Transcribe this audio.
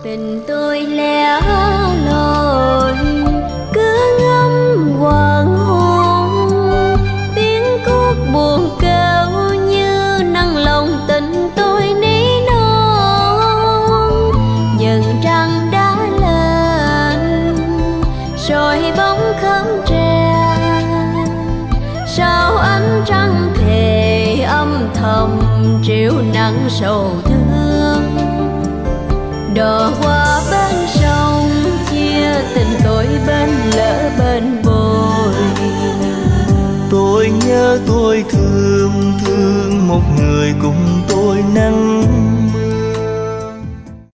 Tình tôi lẻ loi cứ ngắm hoàng hôn, tiếng cuốc buồn kêu như nâng lòng tình tôi ní non. Dần trăng đã lên rồi bóng khóm tre, sao ánh trăng thề âm thầm triệu nắng sầu thương. Đò qua bên sông chia tình tôi bên lỡ bên bồi. Tôi nhớ tôi thương thương một người cùng